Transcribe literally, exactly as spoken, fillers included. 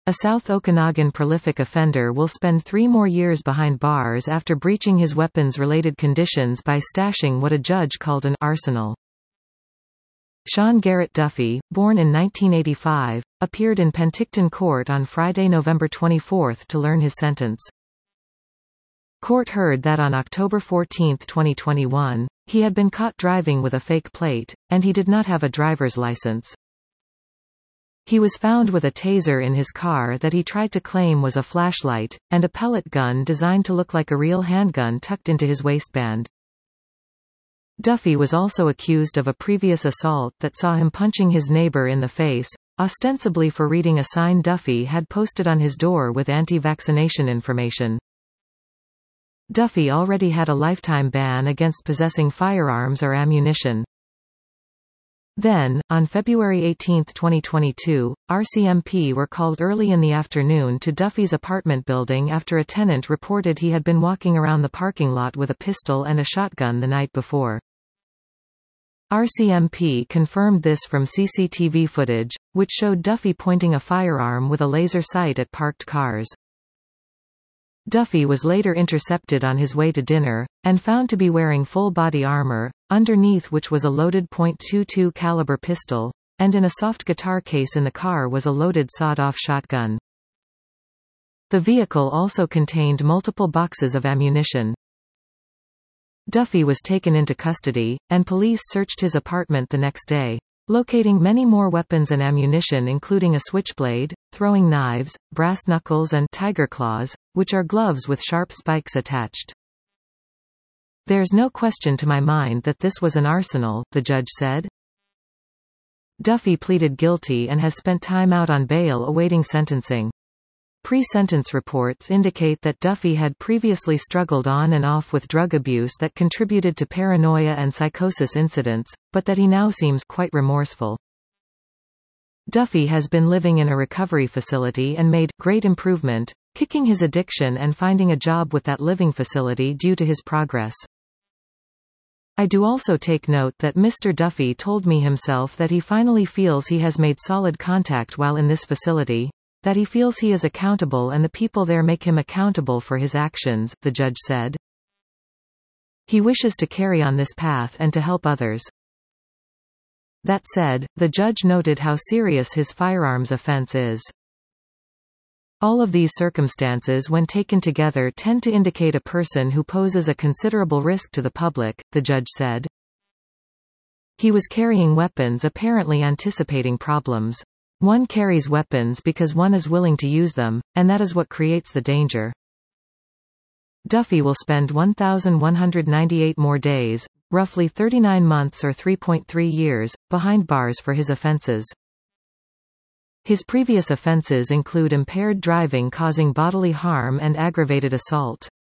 A South Okanagan prolific offender will spend three more years behind bars after breaching his weapons-related conditions by stashing what a judge called an arsenal. Sean Garrett Duffy, born in nineteen eighty-five, appeared in Penticton Court on Friday, November twenty-fourth to learn his sentence. Court heard that on October fourteenth, twenty twenty-one, he had been caught driving with a fake plate, and he did not have a driver's license. He was found with a taser in his car that he tried to claim was a flashlight, and a pellet gun designed to look like a real handgun tucked into his waistband. Duffy was also accused of a previous assault that saw him punching his neighbor in the face, ostensibly for reading a sign Duffy had posted on his door with anti-vaccination information. Duffy already had a lifetime ban against possessing firearms or ammunition. Then, on February eighteenth, twenty twenty-two, R C M P were called early in the afternoon to Duffy's apartment building after a tenant reported he had been walking around the parking lot with a pistol and a shotgun the night before. R C M P confirmed this from C C T V footage, which showed Duffy pointing a firearm with a laser sight at parked cars. Duffy was later intercepted on his way to dinner, and found to be wearing full-body armor, underneath which was a loaded point two two caliber pistol, and in a soft guitar case in the car was a loaded sawed-off shotgun. The vehicle also contained multiple boxes of ammunition. Duffy was taken into custody, and police searched his apartment the next day, locating many more weapons and ammunition including a switchblade, throwing knives, brass knuckles and tiger claws, which are gloves with sharp spikes attached. "There's no question to my mind that this was an arsenal," the judge said. Duffy pleaded guilty and has spent time out on bail awaiting sentencing. Pre-sentence reports indicate that Duffy had previously struggled on and off with drug abuse that contributed to paranoia and psychosis incidents, but that he now seems quite remorseful. Duffy has been living in a recovery facility and made great improvement, kicking his addiction and finding a job with that living facility due to his progress. "I do also take note that Mister Duffy told me himself that he finally feels he has made solid contact while in this facility, that he feels he is accountable and the people there make him accountable for his actions," the judge said. He wishes to carry on this path and to help others. That said, the judge noted how serious his firearms offense is. All of these circumstances when taken together tend to indicate a person who poses a considerable risk to the public, the judge said. He was carrying weapons apparently anticipating problems. One carries weapons because one is willing to use them, and that is what creates the danger. Duffy will spend one thousand one hundred ninety-eight more days, roughly thirty-nine months or three point three years, behind bars for his offenses. His previous offenses include impaired driving causing bodily harm and aggravated assault.